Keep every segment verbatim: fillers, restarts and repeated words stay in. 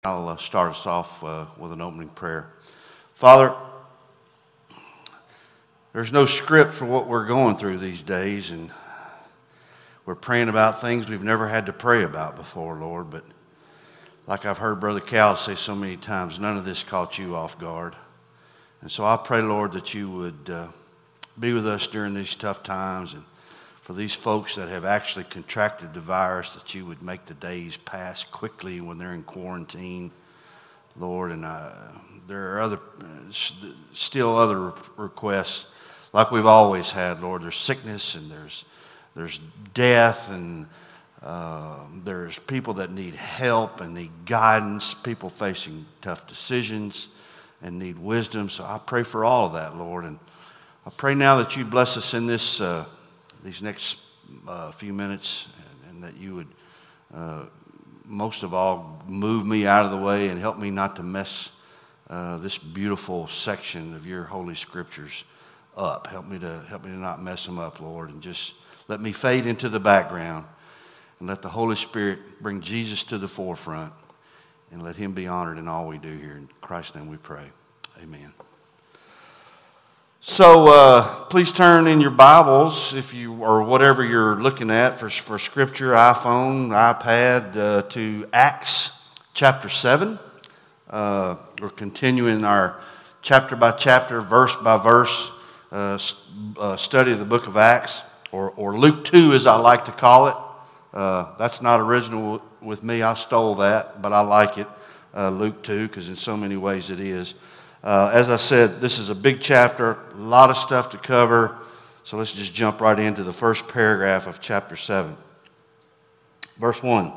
I'll uh, start us off uh, with an opening prayer. Father, there's no script for what we're going through these days, and we're praying about things we've never had to pray about before, Lord. But like I've heard Brother Cal say so many times, none of this caught you off guard. And so I pray, Lord, that you would uh, be with us during these tough times, and for these folks that have actually contracted the virus, that you would make the days pass quickly when they're in quarantine, Lord. And uh, there are other, still other requests like we've always had, Lord. There's sickness and there's there's death, and uh, there's people that need help and need guidance, people facing tough decisions and need wisdom. So I pray for all of that, Lord. And I pray now that you bless us in this uh, these next uh, few minutes, and, and that you would, uh, most of all, move me out of the way and help me not to mess uh, this beautiful section of your Holy Scriptures up. Help me to help me to not mess them up, Lord, and just let me fade into the background, and let the Holy Spirit bring Jesus to the forefront, and let him be honored in all we do here. In Christ's name we pray. Amen. So uh, please turn in your Bibles, if you or whatever you're looking at for, for Scripture, iPhone, iPad, uh, to Acts chapter seven. Uh, we're continuing our chapter by chapter, verse by verse uh, uh, study of the book of Acts, or, or Luke two as I like to call it. Uh, that's not original with me. I stole that, but I like it, uh, Luke two, because in so many ways it is. Uh, as I said, this is a big chapter, a lot of stuff to cover, so let's just jump right into the first paragraph of chapter seven. Verse one.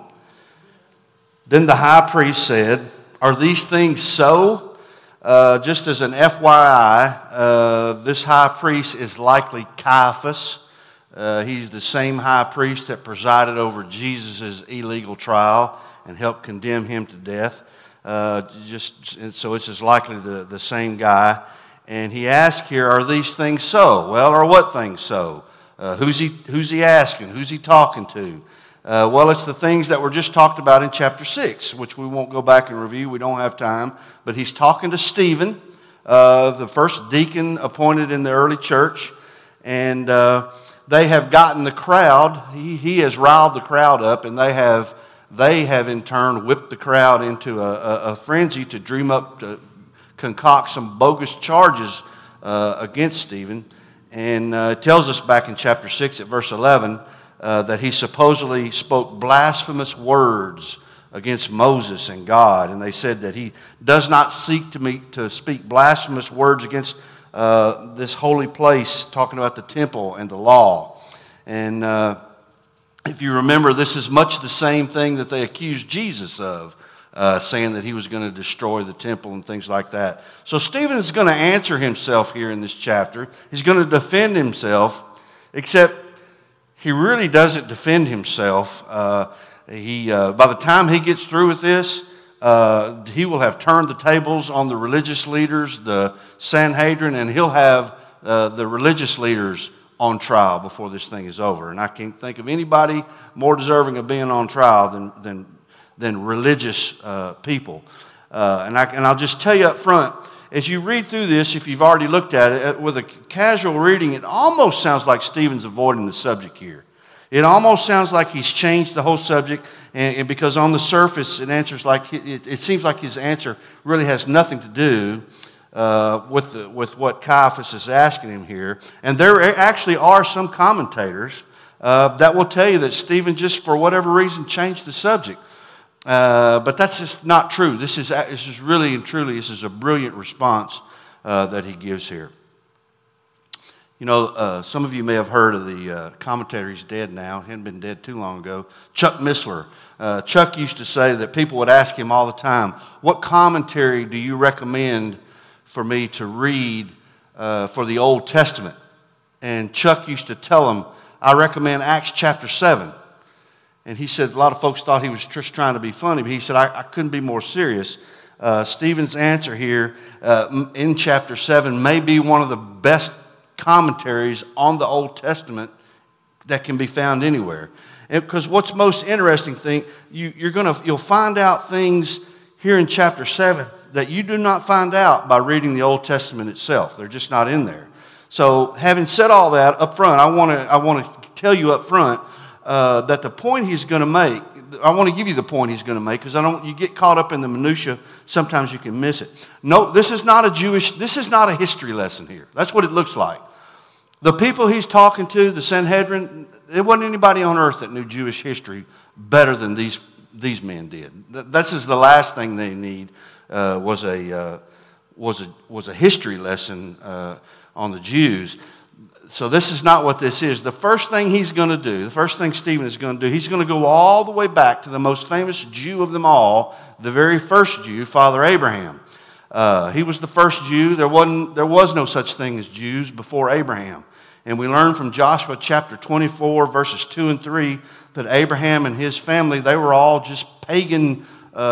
Then the high priest said, "Are these things so?" Uh, just as an F Y I, uh, this high priest is likely Caiaphas. Uh, he's the same high priest that presided over Jesus' illegal trial and helped condemn him to death. Uh, just and so it's as likely the, the same guy. And he asked here, are these things so? Well, are what things so? Uh, who's he who's he asking? Who's he talking to? Uh, well, it's the things that were just talked about in chapter six, which we won't go back and review. We don't have time. But he's talking to Stephen, uh, the first deacon appointed in the early church. And uh, they have gotten the crowd. He, he has riled the crowd up, and they have They have in turn whipped the crowd into a, a, a frenzy to dream up, to concoct some bogus charges uh, against Stephen. And uh, it tells us back in chapter six at verse eleven uh, that he supposedly spoke blasphemous words against Moses and God. And they said that he does not seek to, meet, to speak blasphemous words against uh, this holy place, talking about the temple and the law. And Uh, If you remember, this is much the same thing that they accused Jesus of, uh, saying that he was going to destroy the temple and things like that. So Stephen is going to answer himself here in this chapter. He's going to defend himself, except he really doesn't defend himself. Uh, he, uh, by the time he gets through with this, uh, he will have turned the tables on the religious leaders, the Sanhedrin, and he'll have uh, the religious leaders on trial before this thing is over. And I can't think of anybody more deserving of being on trial than than, than religious uh, people. Uh, and, I, and I'll just tell you up front, as you read through this, if you've already looked at it, with a casual reading, it almost sounds like Stephen's avoiding the subject here. It almost sounds like he's changed the whole subject, and, and because on the surface it answers like it, it seems like his answer really has nothing to do Uh, with the, with what Caiaphas is asking him here. And there actually are some commentators uh, that will tell you that Stephen just for whatever reason changed the subject. Uh, but that's just not true. This is, this is really and truly, this is a brilliant response uh, that he gives here. You know, uh, some of you may have heard of the uh, commentator. He's dead now. He hadn't been dead too long ago. Chuck Missler. Uh, Chuck used to say that people would ask him all the time, what commentary do you recommend for me to read uh, for the Old Testament? And Chuck used to tell them, I recommend Acts chapter seven. And he said a lot of folks thought he was just trying to be funny, but he said, I, I couldn't be more serious. Uh, Stephen's answer here uh, in chapter seven may be one of the best commentaries on the Old Testament that can be found anywhere. Because what's most interesting thing, you, you're gonna you'll find out things here in chapter seven that you do not find out by reading the Old Testament itself. They're just not in there. So having said all that up front, I want to I want to tell you up front uh, that the point he's going to make, I want to give you the point he's going to make because I don't. You get caught up in the minutia. Sometimes you can miss it. No, this is not a Jewish. This is not a history lesson here. That's what it looks like. The people he's talking to, the Sanhedrin, there wasn't anybody on earth that knew Jewish history better than these these men did. This is the last thing they need uh, was a uh, was a was a history lesson uh, on the Jews. So this is not what this is. The first thing he's going to do, the first thing Stephen is going to do, he's going to go all the way back to the most famous Jew of them all, the very first Jew, Father Abraham. Uh, he was the first Jew. There wasn't, there was no such thing as Jews before Abraham. And we learn from Joshua chapter twenty-four, verses two and three, that Abraham and his family, they were all just pagan,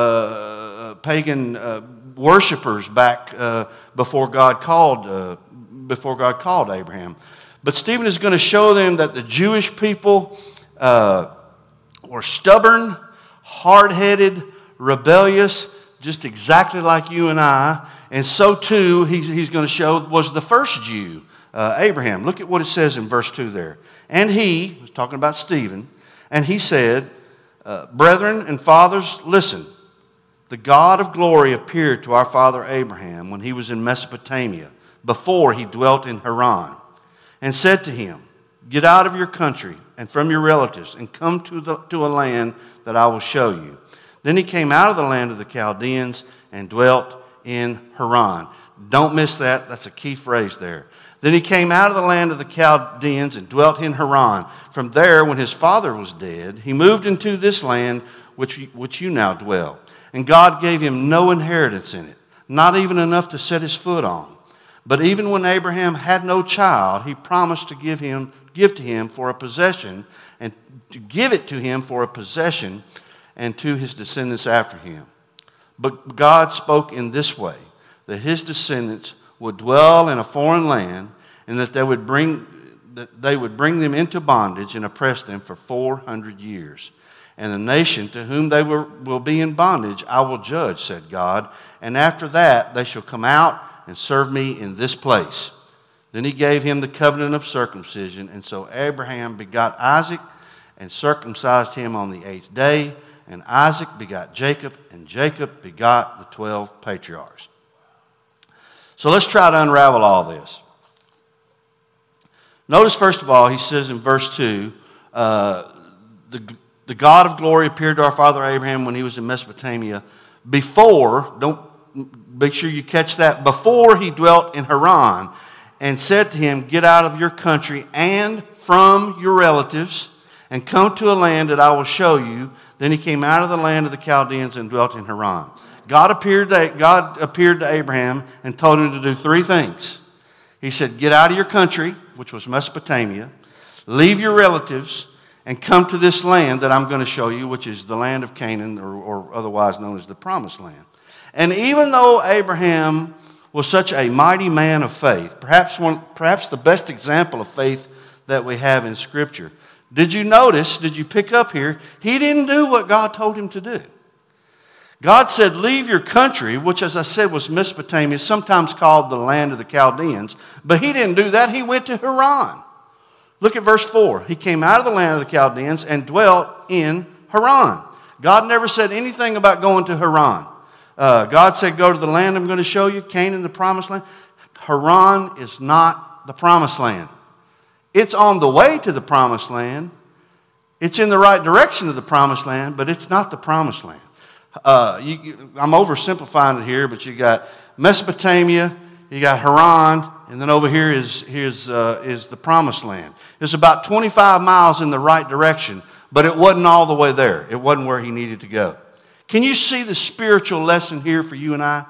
uh, pagan uh, worshipers back uh, before God called, uh, before God called Abraham. But Stephen is going to show them that the Jewish people uh, were stubborn, hard-headed, rebellious, just exactly like you and I. And so too, he's, he's going to show, was the first Jew, uh, Abraham. Look at what it says in verse two there. And he, he's talking about Stephen, and he said, uh, brethren and fathers, listen. The God of glory appeared to our father Abraham when he was in Mesopotamia, before he dwelt in Haran, and said to him, get out of your country and from your relatives and come to, the, to a land that I will show you. Then he came out of the land of the Chaldeans and dwelt in Haran. Don't miss that. That's a key phrase there. Then he came out of the land of the Chaldeans and dwelt in Haran. From there, when his father was dead, he moved into this land which, which you now dwell. And God gave him no inheritance in it, not even enough to set his foot on. But even when Abraham had no child, he promised to give him, give to him for a possession, and to give it to him for a possession, and to his descendants after him. But God spoke in this way, that his descendants would dwell in a foreign land, and that they would bring that they would bring them into bondage and oppress them for four hundred years. And the nation to whom they were, will be in bondage, I will judge, said God. And after that, they shall come out and serve me in this place. Then he gave him the covenant of circumcision. And so Abraham begot Isaac and circumcised him on the eighth day. And Isaac begot Jacob, and Jacob begot the twelve patriarchs. So let's try to unravel all this. Notice, first of all, he says in verse two, uh, the, the God of glory appeared to our father Abraham when he was in Mesopotamia before, don't make sure you catch that, before he dwelt in Haran, and said to him, get out of your country and from your relatives and come to a land that I will show you. Then he came out of the land of the Chaldeans and dwelt in Haran. God appeared to, God appeared to Abraham and told him to do three things. He said, get out of your country, which was Mesopotamia, leave your relatives, and come to this land that I'm going to show you, which is the land of Canaan, or, or otherwise known as the Promised Land. And even though Abraham was such a mighty man of faith, perhaps one, perhaps the best example of faith that we have in Scripture, did you notice, did you pick up here, he didn't do what God told him to do. God said, leave your country, which as I said was Mesopotamia, sometimes called the land of the Chaldeans, but he didn't do that. He went to Haran. Look at verse four. He came out of the land of the Chaldeans and dwelt in Haran. God never said anything about going to Haran. Uh, God said, go to the land I'm going to show you, Canaan, the promised land. Haran is not the promised land. It's on the way to the promised land. It's in the right direction of the promised land, but it's not the promised land. Uh, you, you, I'm oversimplifying it here, but you got Mesopotamia, you got Haran, and then over here is, is, uh, is the promised land. It's about twenty-five miles in the right direction, but it wasn't all the way there. It wasn't where he needed to go. Can you see the spiritual lesson here for you and I?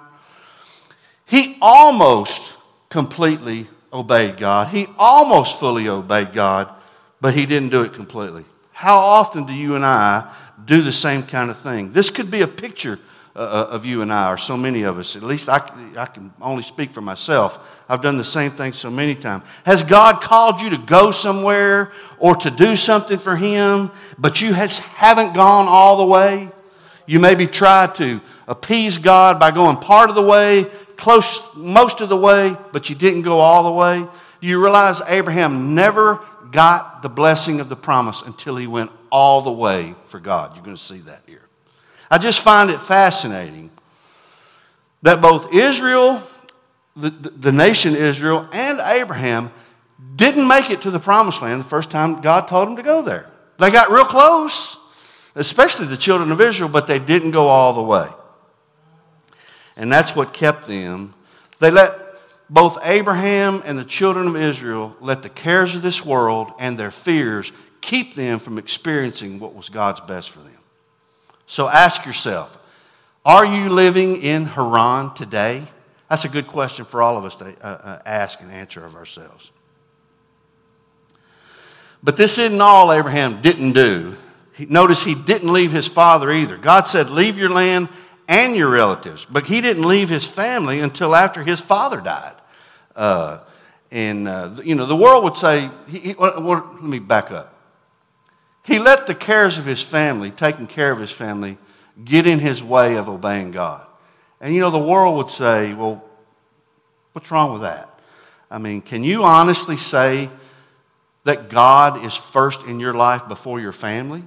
He almost completely obeyed God. He almost fully obeyed God, but he didn't do it completely. How often do you and I do the same kind of thing? This could be a picture uh, of you and I, or so many of us. At least I, I can only speak for myself. I've done the same thing so many times. Has God called you to go somewhere or to do something for him, but you has, haven't gone all the way? You maybe tried to appease God by going part of the way, close most of the way, but you didn't go all the way? Do you realize Abraham never got the blessing of the promise until he went all the way for God? You're going to see that here. I just find it fascinating that both Israel, the, the nation Israel, and Abraham didn't make it to the promised land the first time God told them to go there. They got real close, especially the children of Israel, but they didn't go all the way. And that's what kept them. They let both Abraham and the children of Israel let the cares of this world and their fears keep them from experiencing what was God's best for them. So ask yourself, are you living in Haran today? That's a good question for all of us to uh, uh, ask and answer of ourselves. But this isn't all Abraham didn't do. He, notice he didn't leave his father either. God said, leave your land and your relatives. But he didn't leave his family until after his father died. Uh, and, uh, you know, the world would say, he, he, well, let me back up. He let the cares of his family, taking care of his family, get in his way of obeying God. And, you know, the world would say, well, what's wrong with that? I mean, can you honestly say that God is first in your life before your family?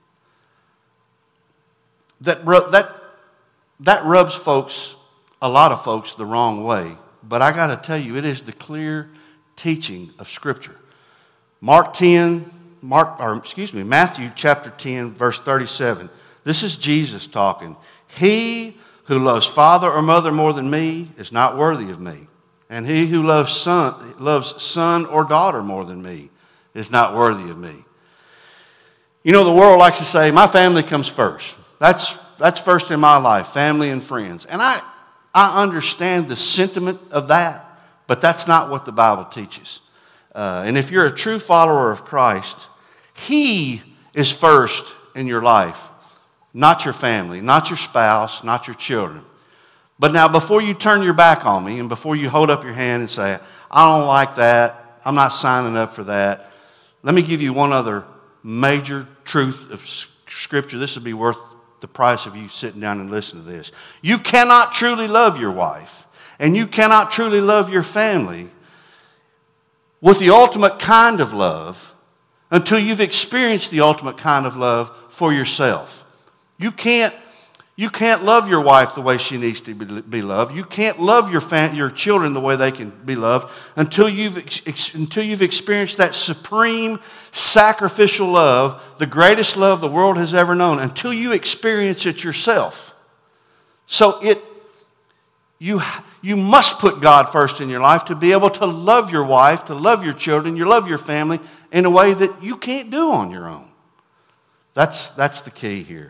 That, that, that rubs folks, a lot of folks, the wrong way. But I got to tell you, it is the clear teaching of Scripture. Mark ten, Mark, or excuse me, Matthew chapter ten, verse thirty-seven. This is Jesus talking. He who loves father or mother more than me is not worthy of me. And he who loves son, loves son or daughter more than me is not worthy of me. You know, the world likes to say, my family comes first. That's, that's first in my life, family and friends. And I, I understand the sentiment of that, but that's not what the Bible teaches. Uh, and if you're a true follower of Christ, He is first in your life, not your family, not your spouse, not your children. But now, before you turn your back on me and before you hold up your hand and say, I don't like that, I'm not signing up for that, let me give you one other major truth of Scripture. This would be worth the price of you sitting down and listening to this. You cannot truly love your wife, and you cannot truly love your family with the ultimate kind of love until you've experienced the ultimate kind of love for yourself. You can't, you can't love your wife the way she needs to be, be loved. You can't love your fam- your children the way they can be loved until you've ex- until you've experienced that supreme sacrificial love, the greatest love the world has ever known, until you experience it yourself. So it you you must put God first in your life to be able to love your wife, to love your children, you love your family in a way that you can't do on your own. That's that's the key here.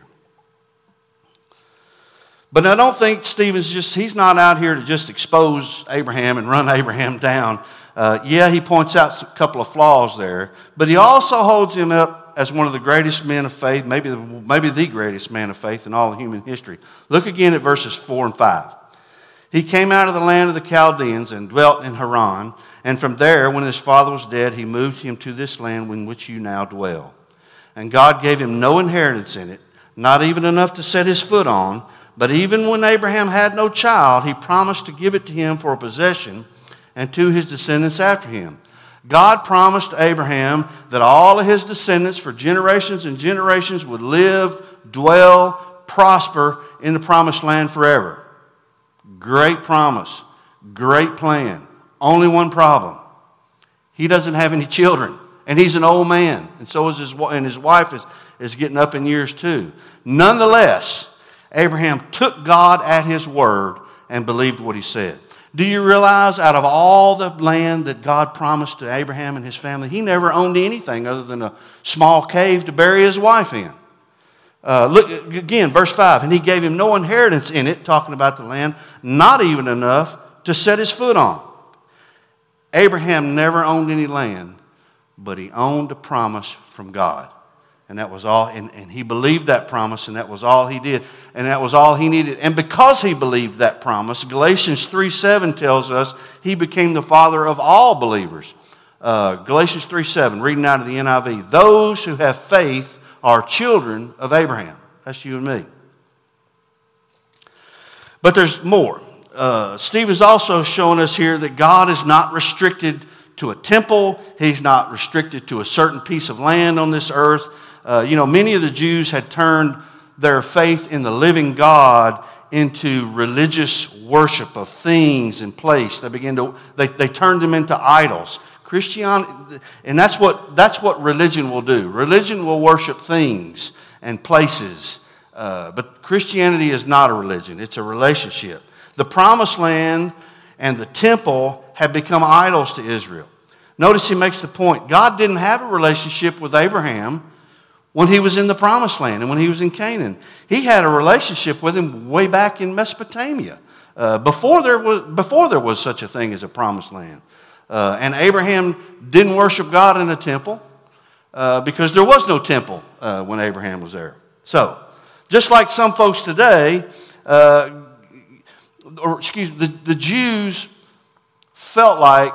But I don't think Stephen's just, he's not out here to just expose Abraham and run Abraham down. Uh, yeah, he points out a couple of flaws there, but he also holds him up as one of the greatest men of faith, maybe the, maybe the greatest man of faith in all of human history. Look again at verses four and five. He came out of the land of the Chaldeans and dwelt in Haran, and from there, when his father was dead, he moved him to this land in which you now dwell. And God gave him no inheritance in it, not even enough to set his foot on. But even when Abraham had no child, he promised to give it to him for a possession and to his descendants after him. God promised Abraham that all of his descendants for generations and generations would live, dwell, prosper in the promised land forever. Great promise, great plan. Only one problem. He doesn't have any children, and he's an old man, and so is his, and his wife is, is getting up in years too. Nonetheless, Abraham took God at his word and believed what he said. Do you realize out of all the land that God promised to Abraham and his family, he never owned anything other than a small cave to bury his wife in? Uh, look again, verse five. And he gave him no inheritance in it, talking about the land, not even enough to set his foot on. Abraham never owned any land, but he owned a promise from God. And that was all, and, and he believed that promise, and that was all he did, and that was all he needed. And because he believed that promise, Galatians three seven tells us he became the father of all believers. Uh, Galatians three seven, reading out of the N I V, those who have faith are children of Abraham. That's you and me. But there's more. Uh, Steve is also showing us here that God is not restricted to a temple. He's not restricted to a certain piece of land on this earth. Uh, you know, many of the Jews had turned their faith in the living God into religious worship of things and place. They began to they, they turned them into idols. Christianity, and that's what that's what religion will do. Religion will worship things and places, uh, but Christianity is not a religion. It's a relationship. The Promised Land and the temple have become idols to Israel. Notice he makes the point: God didn't have a relationship with Abraham when he was in the Promised Land and when he was in Canaan. He had a relationship with him way back in Mesopotamia, uh, before there was before there was such a thing as a Promised Land. Uh, and Abraham didn't worship God in a temple uh, because there was no temple uh, when Abraham was there. So, just like some folks today, uh, or excuse me, the, the Jews felt like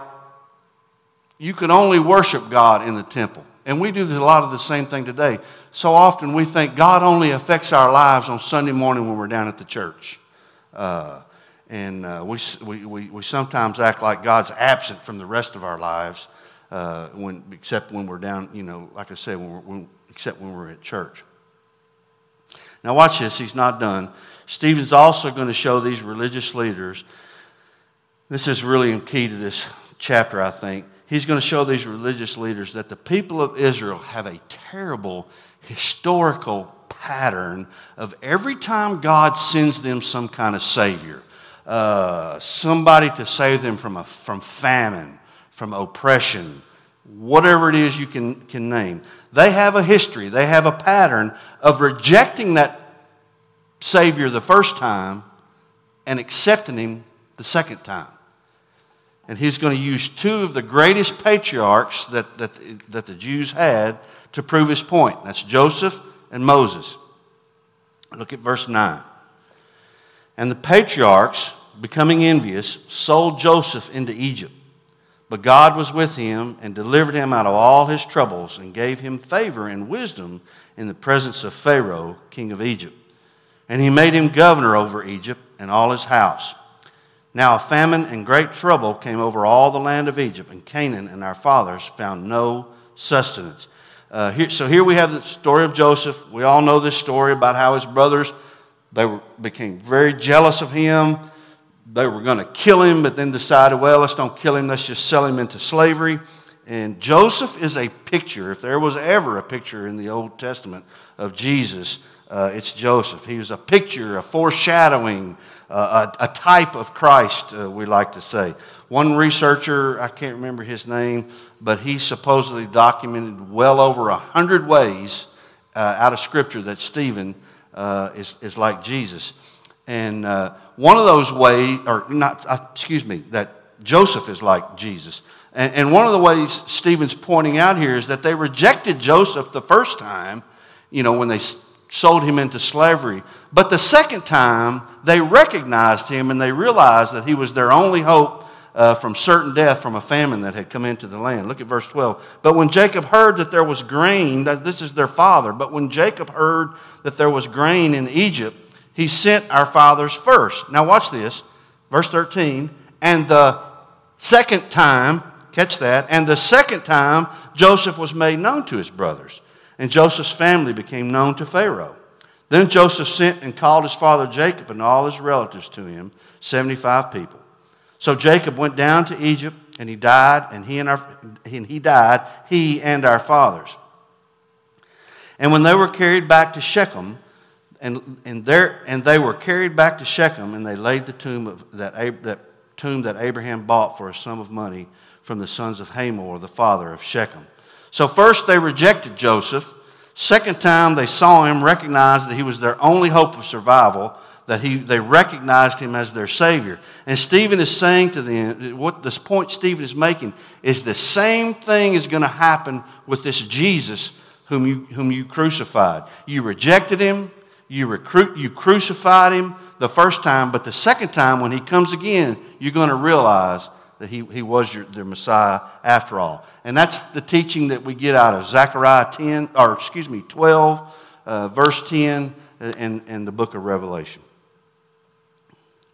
you could only worship God in the temple. And we do a lot of the same thing today. So often we think God only affects our lives on Sunday morning when we're down at the church. Uh, and uh, we, we, we, we sometimes act like God's absent from the rest of our lives, uh, when, except when we're down, you know, like I said, when we're, when, except when we're at church. Now watch this, he's not done. Stephen's also going to show these religious leaders, this is really key to this chapter, I think. He's going to show these religious leaders that the people of Israel have a terrible historical pattern of every time God sends them some kind of savior, uh, somebody to save them from a, from famine, from oppression, whatever it is you can, can name. They have a history, they have a pattern of rejecting that savior the first time and accepting him the second time. And he's going to use two of the greatest patriarchs that, that, that the Jews had to prove his point. That's Joseph and Moses. Look at verse nine. And the patriarchs, becoming envious, sold Joseph into Egypt. But God was with him and delivered him out of all his troubles and gave him favor and wisdom in the presence of Pharaoh, king of Egypt. And he made him governor over Egypt and all his house. Now a famine and great trouble came over all the land of Egypt, and Canaan and our fathers found no sustenance. Uh, here, so here we have the story of Joseph. We all know this story about how his brothers, they were, became very jealous of him. They were going to kill him, but then decided, well, let's don't kill him. Let's just sell him into slavery. And Joseph is a picture. If there was ever a picture in the Old Testament of Jesus, uh, it's Joseph. He was a picture, a foreshadowing, Uh, a, a type of Christ, uh, we like to say. One researcher, I can't remember his name, but he supposedly documented well over a hundred ways uh, out of Scripture that Stephen uh, is, is like Jesus. And uh, one of those ways, or not, uh, excuse me, that Joseph is like Jesus. And, and one of the ways Stephen's pointing out here is that they rejected Joseph the first time, you know, when they sold him into slavery. But the second time, they recognized him and they realized that he was their only hope uh, from certain death from a famine that had come into the land. Look at verse twelve. But when Jacob heard that there was grain, that this is their father, but when Jacob heard that there was grain in Egypt, he sent our fathers first. Now watch this, verse thirteen. And the second time, catch that, and the second time Joseph was made known to his brothers. And Joseph's family became known to Pharaoh. Then Joseph sent and called his father Jacob and all his relatives to him, seventy-five people. So Jacob went down to Egypt, and he died, and he and our and he died, he and our fathers. And when they were carried back to Shechem, and and there and they were carried back to Shechem, and they laid the tomb of that that tomb that Abraham bought for a sum of money from the sons of Hamor, the father of Shechem. So first they rejected Joseph. Second time they saw him, recognized that he was their only hope of survival, that he they recognized him as their Savior. And Stephen is saying to them, what this point Stephen is making is the same thing is going to happen with this Jesus whom you, whom you crucified. You rejected him, you, recruit, you crucified him the first time, but the second time when he comes again, you're going to realize that he, he was your, their Messiah after all. And that's the teaching that we get out of Zechariah ten, or excuse me, twelve, uh, verse ten, and, and the book of Revelation.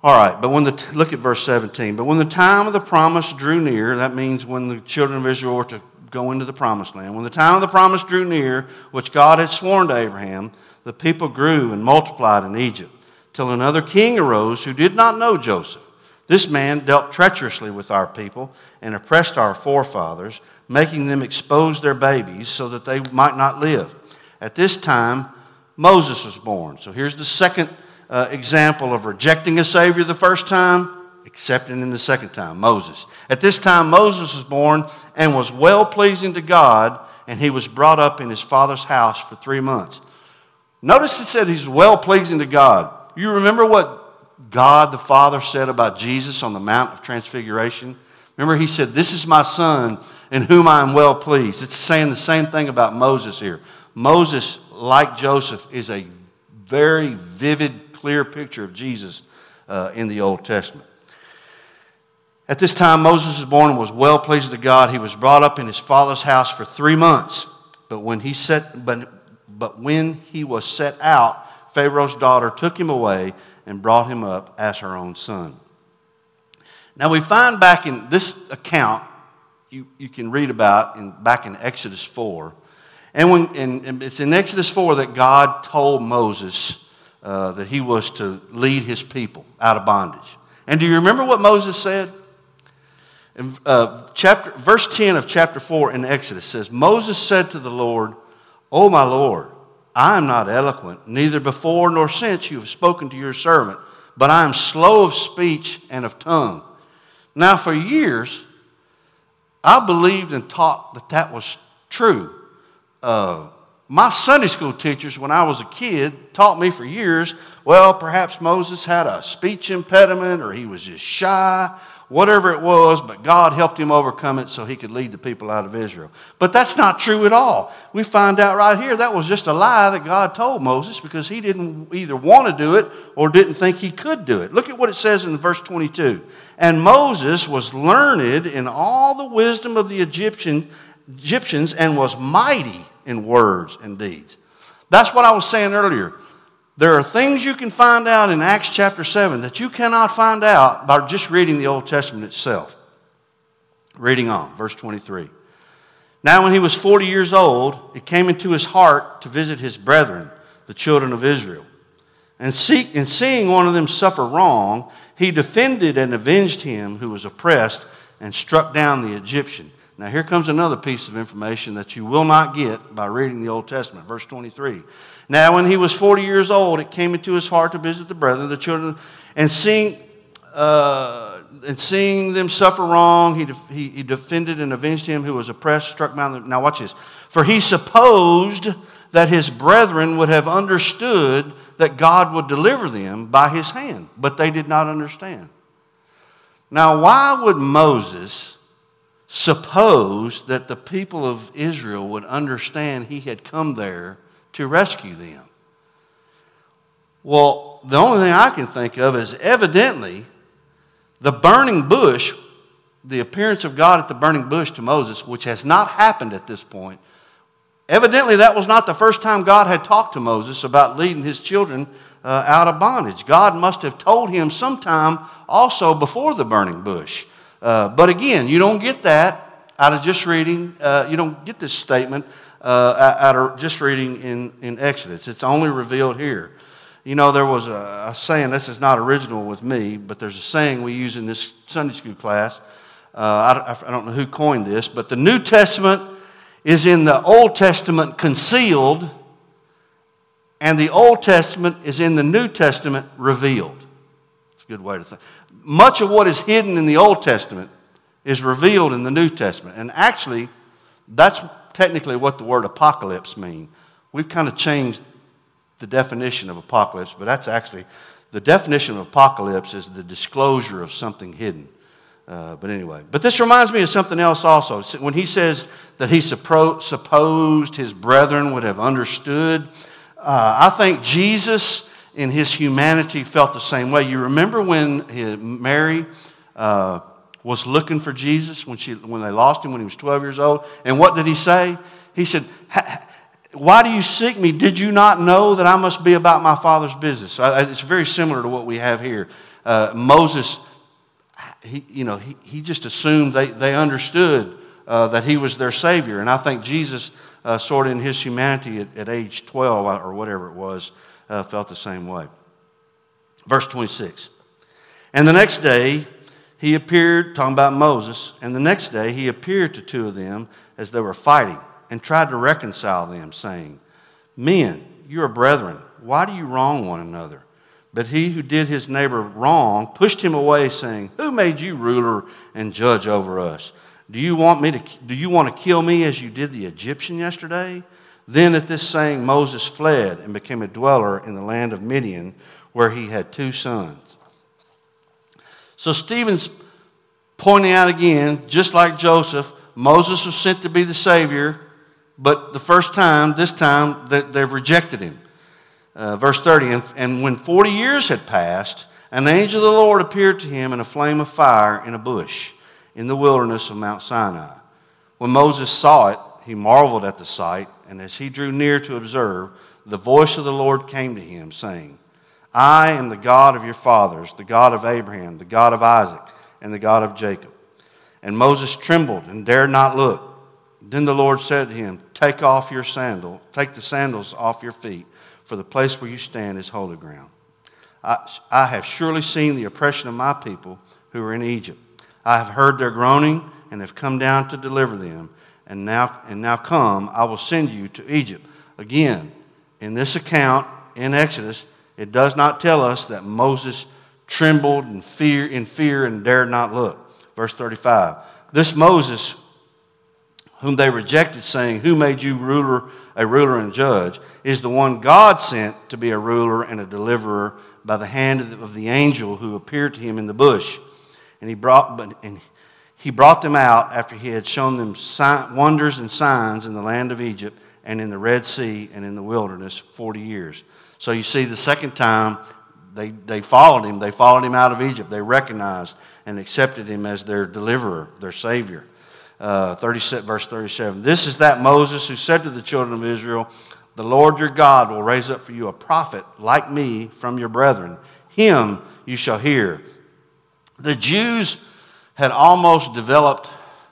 All right, but when the, look at verse seventeen. But when the time of the promise drew near, that means when the children of Israel were to go into the promised land. When the time of the promise drew near, which God had sworn to Abraham, the people grew and multiplied in Egypt, till another king arose who did not know Joseph. This man dealt treacherously with our people and oppressed our forefathers, making them expose their babies so that they might not live. At this time, Moses was born. So here's the second uh, example of rejecting a Savior the first time, accepting him the second time, Moses. At this time, Moses was born and was well-pleasing to God, and he was brought up in his father's house for three months. Notice it said he's well-pleasing to God. You remember what God the Father said about Jesus on the Mount of Transfiguration? Remember he said, "This is my son in whom I am well pleased." It's saying the same thing about Moses here. Moses, like Joseph, is a very vivid, clear picture of Jesus uh, in the Old Testament. At this time, Moses was born and was well pleasing to God. He was brought up in his father's house for three months. But when he set, but, but when he was set out, Pharaoh's daughter took him away and brought him up as her own son. Now we find back in this account, you, you can read about in, back in Exodus four. And, when, and, and it's in Exodus four that God told Moses uh, that he was to lead his people out of bondage. And do you remember what Moses said? In, uh, chapter, verse ten of chapter four in Exodus says, Moses said to the Lord, "O my Lord, I am not eloquent, neither before nor since you have spoken to your servant, but I am slow of speech and of tongue. Now for years, I believed and taught that that was true. Uh, my Sunday school teachers, when I was a kid, taught me for years, well, perhaps Moses had a speech impediment or he was just shy, whatever it was, but God helped him overcome it so he could lead the people out of Israel." But that's not true at all. We find out right here that was just a lie that God told Moses because he didn't either want to do it or didn't think he could do it. Look at what it says in verse twenty-two. "And Moses was learned in all the wisdom of the Egyptian, Egyptians and was mighty in words and deeds." That's what I was saying earlier. There are things you can find out in Acts chapter seven that you cannot find out by just reading the Old Testament itself. Reading on, verse twenty-three. "Now when he was forty years old, it came into his heart to visit his brethren, the children of Israel. And, see, and seeing one of them suffer wrong, he defended and avenged him who was oppressed and struck down the Egyptian." Now here comes another piece of information that you will not get by reading the Old Testament. Verse twenty-three. "Now when he was forty years old, it came into his heart to visit the brethren, the children, and seeing, uh, and seeing them suffer wrong, he, def- he, he defended and avenged him who was oppressed, struck down the..." Now watch this. "For he supposed that his brethren would have understood that God would deliver them by his hand, but they did not understand." Now why would Moses suppose that the people of Israel would understand he had come there to rescue them? Well, the only thing I can think of is evidently the burning bush, the appearance of God at the burning bush to Moses, which has not happened at this point. Evidently that was not the first time God had talked to Moses about leading his children uh, out of bondage. God must have told him sometime also before the burning bush. Uh, but again, you don't get that out of just reading, uh, you don't get this statement uh, out of just reading in, in Exodus. It's only revealed here. You know, there was a, a saying, this is not original with me, but there's a saying we use in this Sunday school class. Uh, I, I don't know who coined this, but the New Testament is in the Old Testament concealed, and the Old Testament is in the New Testament revealed. It's a good way to think. Much of what is hidden in the Old Testament is revealed in the New Testament. And actually, that's technically what the word apocalypse means. We've kind of changed the definition of apocalypse, but that's actually, the definition of apocalypse is the disclosure of something hidden. Uh, but anyway, but this reminds me of something else also. When he says that he suppro- supposed his brethren would have understood, uh, I think Jesus in his humanity felt the same way. You remember when his, Mary uh, was looking for Jesus when she when they lost him when he was twelve years old? And what did he say? He said, "Why do you seek me? Did you not know that I must be about my Father's business?" It's very similar to what we have here. Uh, Moses, he, you know, he, he just assumed they, they understood uh, that he was their Savior. And I think Jesus, uh, sort of in his humanity at, at age twelve or whatever it was, uh, felt the same way. Verse twenty-six. And the next day he appeared, talking about Moses, and the next day he appeared to two of them as they were fighting and tried to reconcile them, saying, Men, you are brethren. Why do you wrong one another? But he who did his neighbor wrong pushed him away, saying, Who made you ruler and judge over us? Do you want me to? Do you want to kill me as you did the Egyptian yesterday? Then at this saying Moses fled and became a dweller in the land of Midian, where he had two sons. So Stephen's pointing out again, just like Joseph, Moses was sent to be the Savior, but the first time, this time, they've rejected him. Uh, verse thirty, and, and when forty years had passed, an angel of the Lord appeared to him in a flame of fire in a bush in the wilderness of Mount Sinai. When Moses saw it, he marveled at the sight, and as he drew near to observe, the voice of the Lord came to him, saying, I am the God of your fathers, the God of Abraham, the God of Isaac, and the God of Jacob. And Moses trembled and dared not look. Then the Lord said to him, Take off your sandal, take the sandals off your feet, for the place where you stand is holy ground. I, I have surely seen the oppression of my people who are in Egypt. I have heard their groaning and have come down to deliver them. And now, and now come, I will send you to Egypt. Again, in this account in Exodus, it does not tell us that Moses trembled in fear, in fear and dared not look. Verse thirty-five. This Moses, whom they rejected, saying, Who made you ruler, a ruler and judge, is the one God sent to be a ruler and a deliverer by the hand of the angel who appeared to him in the bush. And he brought, but and he brought them out after he had shown them sign, wonders and signs in the land of Egypt and in the Red Sea and in the wilderness forty years. So you see, the second time they, they followed him. They followed him out of Egypt. They recognized and accepted him as their deliverer, their Savior. Uh, thirty, verse thirty-seven. This is that Moses who said to the children of Israel, The Lord your God will raise up for you a prophet like me from your brethren. Him you shall hear. The Jews had almost developed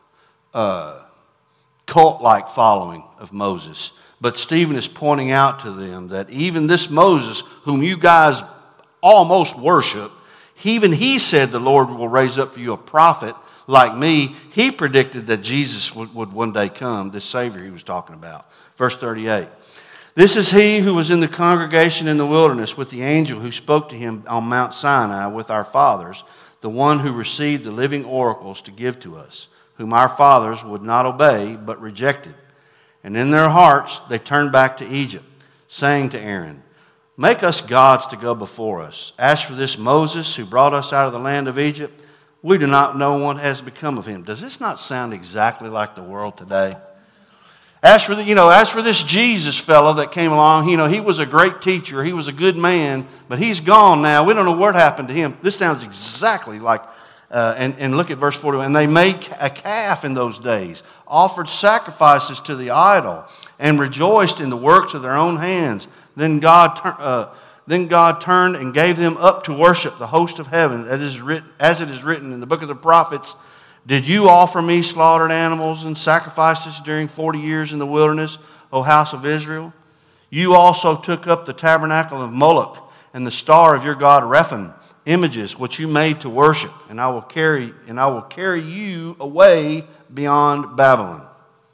a cult-like following of Moses. But Stephen is pointing out to them that even this Moses, whom you guys almost worship, even he said the Lord will raise up for you a prophet like me. He predicted that Jesus would, would one day come, this Savior he was talking about. Verse thirty-eight. This is he who was in the congregation in the wilderness with the angel who spoke to him on Mount Sinai with our fathers, the one who received the living oracles to give to us, whom our fathers would not obey but rejected. And in their hearts they turned back to Egypt, saying to Aaron, Make us gods to go before us. As for this Moses who brought us out of the land of Egypt, we do not know what has become of him. Does this not sound exactly like the world today? As for the, you know, as for this Jesus fellow that came along, you know, he was a great teacher. He was a good man, but he's gone now. We don't know what happened to him. This sounds exactly like, uh, and, and look at verse forty. And they made a calf in those days, offered sacrifices to the idol, and rejoiced in the works of their own hands. Then God, uh, then God turned and gave them up to worship the host of heaven, as it is written, as it is written in the book of the prophets. Did you offer me slaughtered animals and sacrifices during forty years in the wilderness, O house of Israel? You also took up the tabernacle of Moloch and the star of your god Rephan, images which you made to worship, and I will carry and I will carry you away beyond Babylon.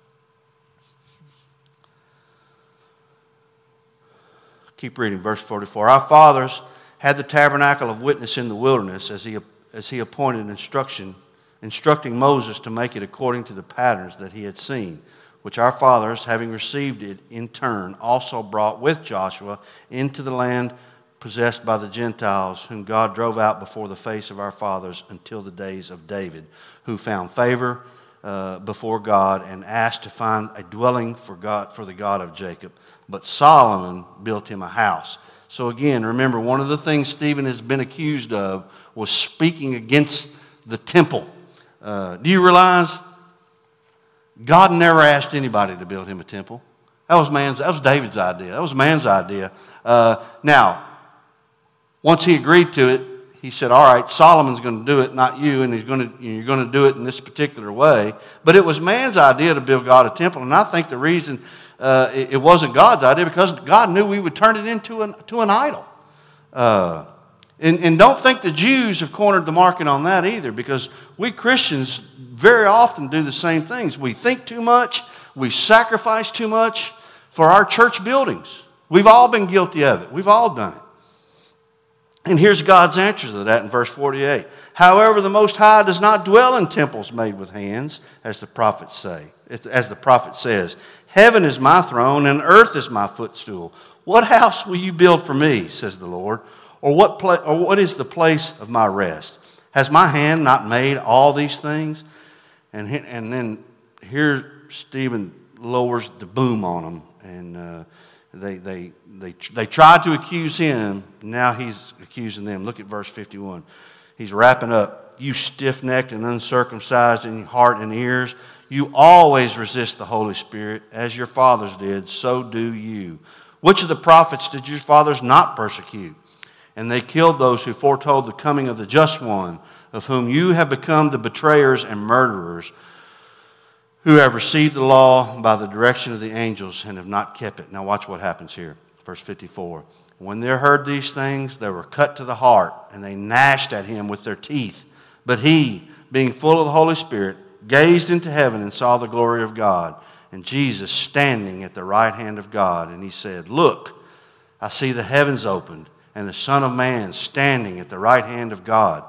Keep reading, verse forty-four. Our fathers had the tabernacle of witness in the wilderness, as he as he appointed instruction. instructing Moses to make it according to the patterns that he had seen, which our fathers, having received it in turn, also brought with Joshua into the land possessed by the Gentiles, whom God drove out before the face of our fathers until the days of David, who found favor uh, before God and asked to find a dwelling for God, for the God of Jacob. But Solomon built him a house. So again, remember, one of the things Stephen has been accused of was speaking against the temple. Uh, do you realize God never asked anybody to build him a temple? That was man's. That was David's idea. That was man's idea. Uh, now, once he agreed to it, he said, all right, Solomon's going to do it, not you, and he's going to, you're going to do it in this particular way. But it was man's idea to build God a temple, and I think the reason uh, it, it wasn't God's idea because God knew we would turn it into an, to an idol. Uh, and, and don't think the Jews have cornered the market on that either, because we Christians very often do the same things. We think too much, we sacrifice too much for our church buildings. We've all been guilty of it. We've all done it. And here's God's answer to that in verse forty-eight. However, the Most High does not dwell in temples made with hands, as the prophets say. As the prophet says, heaven is my throne and earth is my footstool. What house will you build for me, says the Lord? Or what, pla- or what is the place of my rest? Has my hand not made all these things? And, he- and then here Stephen lowers the boom on them, and uh, they, they, they, they tried to accuse him. Now he's accusing them. Look at verse fifty-one. He's wrapping up. You stiff-necked and uncircumcised in heart and ears, you always resist the Holy Spirit, as your fathers did, so do you. Which of the prophets did your fathers not persecute? And they killed those who foretold the coming of the just one, of whom you have become the betrayers and murderers, who have received the law by the direction of the angels and have not kept it. Now watch what happens here. Verse fifty-four. When they heard these things, they were cut to the heart, and they gnashed at him with their teeth. But he, being full of the Holy Spirit, gazed into heaven and saw the glory of God, and Jesus standing at the right hand of God. And he said, look, I see the heavens opened, and the Son of Man standing at the right hand of God.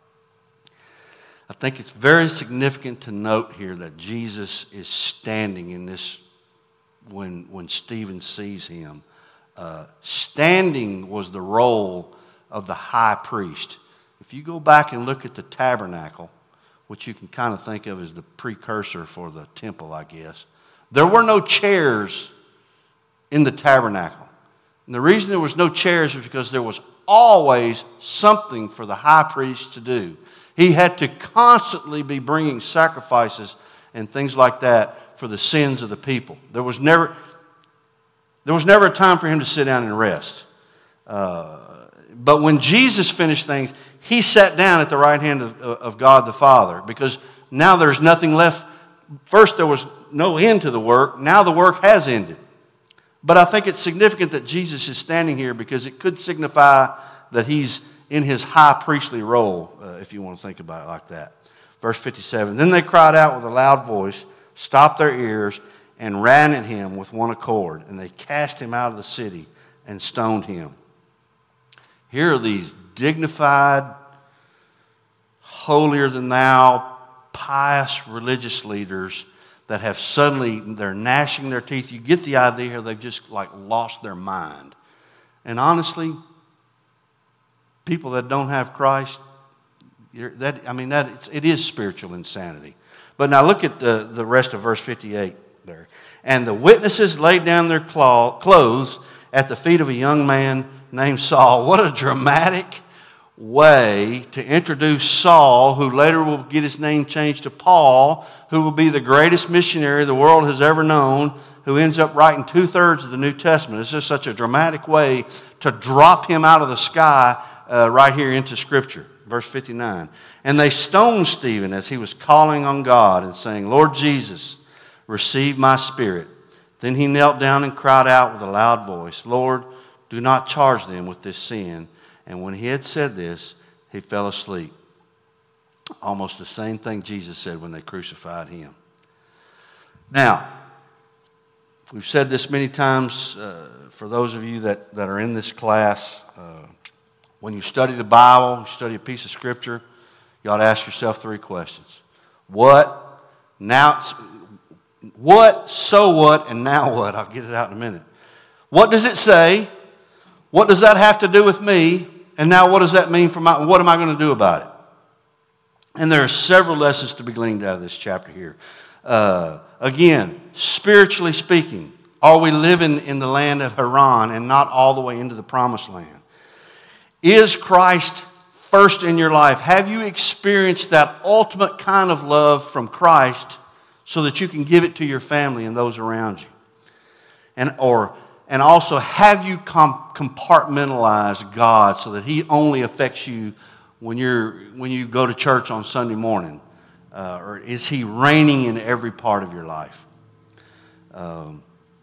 I think it's very significant to note here that Jesus is standing in this when, when Stephen sees him. Uh, standing was the role of the high priest. If you go back and look at the tabernacle, which you can kind of think of as the precursor for the temple, I guess, there were no chairs in the tabernacle. And the reason there was no chairs was because there was always something for the high priest to do. He had to constantly be bringing sacrifices and things like that for the sins of the people. There was never, there was never a time for him to sit down and rest. Uh, but when Jesus finished things, he sat down at the right hand of, of God the Father, because now there's nothing left. First there was no end to the work. Now the work has ended. But I think it's significant that Jesus is standing here because it could signify that he's in his high priestly role, uh, if you want to think about it like that. Verse fifty-seven, then they cried out with a loud voice, stopped their ears, and ran at him with one accord. And they cast him out of the city and stoned him. Here are these dignified, holier-than-thou, pious religious leaders that have suddenly, they're gnashing their teeth. You get the idea here, they've just like lost their mind. And honestly, people that don't have Christ, that I mean, that it's, it is spiritual insanity. But now look at the, the rest of verse fifty-eight there. And the witnesses laid down their clothes at the feet of a young man named Saul. What a dramatic way to introduce Saul, who later will get his name changed to Paul, who will be the greatest missionary the world has ever known, who ends up writing two-thirds of the New Testament. It's just such a dramatic way to drop him out of the sky uh, right here into Scripture. Verse fifty-nine. And they stoned Stephen as he was calling on God and saying, Lord Jesus, receive my spirit. Then he knelt down and cried out with a loud voice, Lord, do not charge them with this sin. And when he had said this, he fell asleep. Almost the same thing Jesus said when they crucified him. Now, we've said this many times uh, for those of you that, that are in this class. Uh, when you study the Bible, you study a piece of Scripture, you ought to ask yourself three questions. What? Now, what, so what, and now what? I'll get it out in a minute. What does it say? What does that have to do with me? And now what does that mean for my, what am I going to do about it? And there are several lessons to be gleaned out of this chapter here. Uh, again, spiritually speaking, are we living in the land of Haran and not all the way into the promised land? Is Christ first in your life? Have you experienced that ultimate kind of love from Christ so that you can give it to your family and those around you? And or And also, have you compartmentalized God so that He only affects you when you're when you go to church on Sunday morning? Uh, or is he reigning in every part of your life? Um,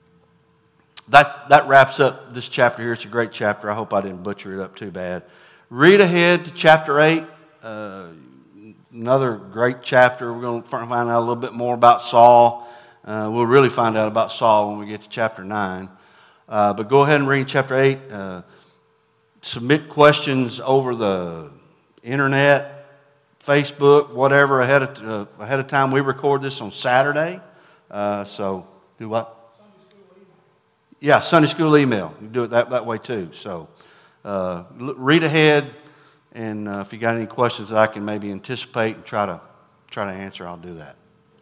that that wraps up this chapter here. It's a great chapter. I hope I didn't butcher it up too bad. Read ahead to chapter eight. Uh, another great chapter. We're going to find out a little bit more about Saul. Uh, we'll really find out about Saul when we get to chapter nine. Uh, but go ahead and read chapter eight. Uh, submit questions over the internet, Facebook, whatever, ahead of, uh, ahead of time. We record this on Saturday. Uh, so, do what? Sunday school email. Yeah, Sunday school email. You can do it that, that way too. So, uh, read ahead, and uh, if you got any questions that I can maybe anticipate and try to try to answer, I'll do that.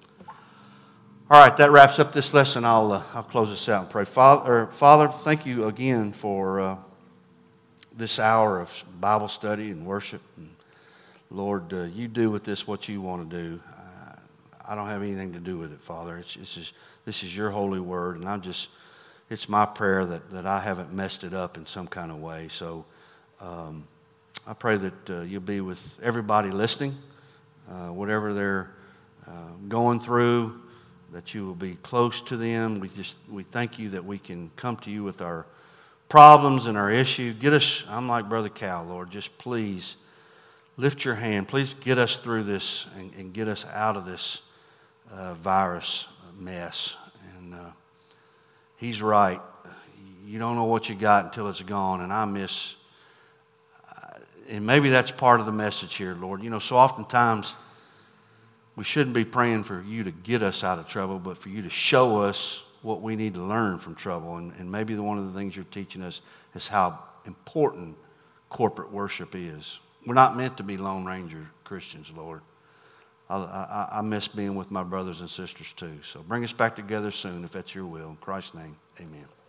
All right, that wraps up this lesson. I'll uh, I'll close this out and pray. Father, Father, thank you again for uh, this hour of Bible study and worship. And Lord, uh, you do with this what you want to do. Uh, I don't have anything to do with it, Father. It's, it's just, this is your holy word, and I'm just, it's my prayer that, that I haven't messed it up in some kind of way. So um, I pray that uh, you'll be with everybody listening, uh, whatever they're uh, going through, that you will be close to them. We just, we thank you that we can come to you with our problems and our issue. Get us, I'm like Brother Cal, Lord, just please lift your hand. Please get us through this and, and get us out of this uh, virus mess. And uh, he's right. You don't know what you got until it's gone. And I miss, uh, and maybe that's part of the message here, Lord. You know, so oftentimes we shouldn't be praying for you to get us out of trouble, but for you to show us what we need to learn from trouble. And, and maybe the, one of the things you're teaching us is how important corporate worship is. We're not meant to be Lone Ranger Christians, Lord. I, I, I miss being with my brothers and sisters too. So bring us back together soon if that's your will. In Christ's name, amen.